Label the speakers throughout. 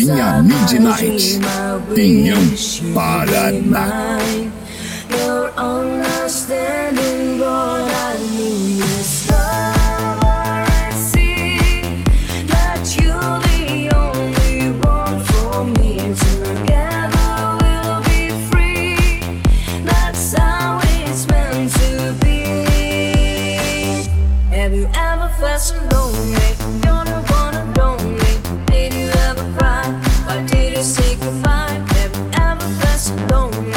Speaker 1: Richinha Midnight, Pinhão, Paraná.
Speaker 2: You're understanding what I mean. It's love I see, that you're the only one for me. Together we'll be free, that's how it's meant to be. Have you ever felt so lonely? You're the one and only. Did you ever cry? Why did you say goodbye? Have you ever felt so lonely?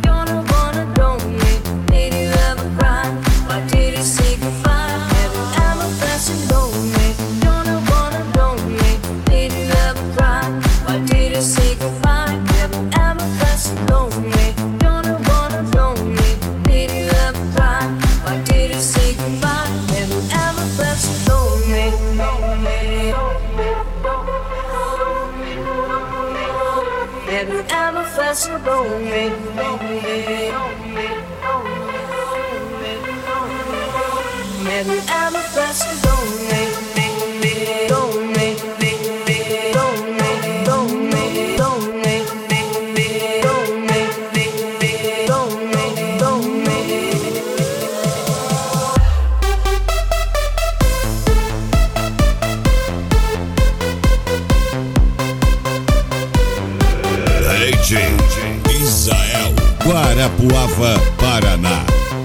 Speaker 2: Have you ever felt so lonely? Have you ever felt so lonely?
Speaker 3: Israel, Guarapuava, Paraná.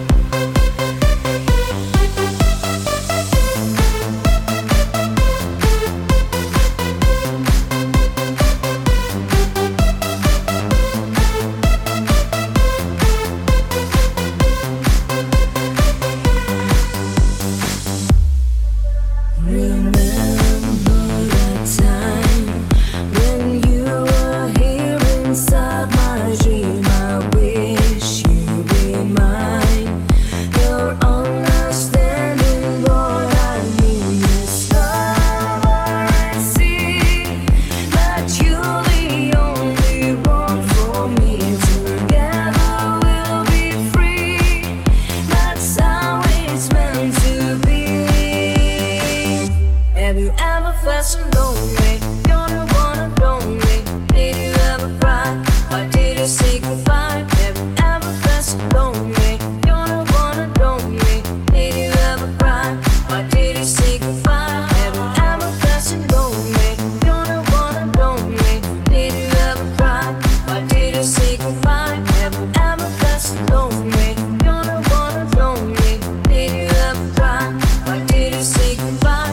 Speaker 3: Have you ever felt so lonely? You're the one and only. Did you ever cry? Why did you say goodbye? Have you ever felt so lonely? You're the one and only. Did you ever cry? Why did you say goodbye? Have you ever felt so lonely? You're the one and only. Did you ever cry? Why did you say goodbye? Have you ever felt so lonely? You're the one and only. Did you ever cry? Why did you say goodbye?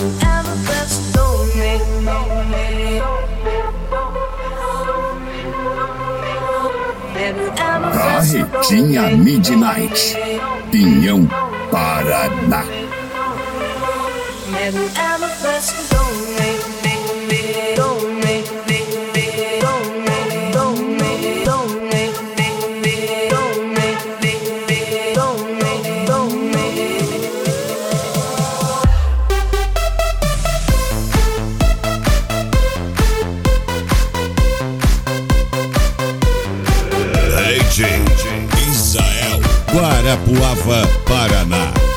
Speaker 1: A Richinha Midnight, Pinhão, Paraná.
Speaker 2: Have you ever felt so lonely?
Speaker 3: Israel, Guarapuava, Paraná.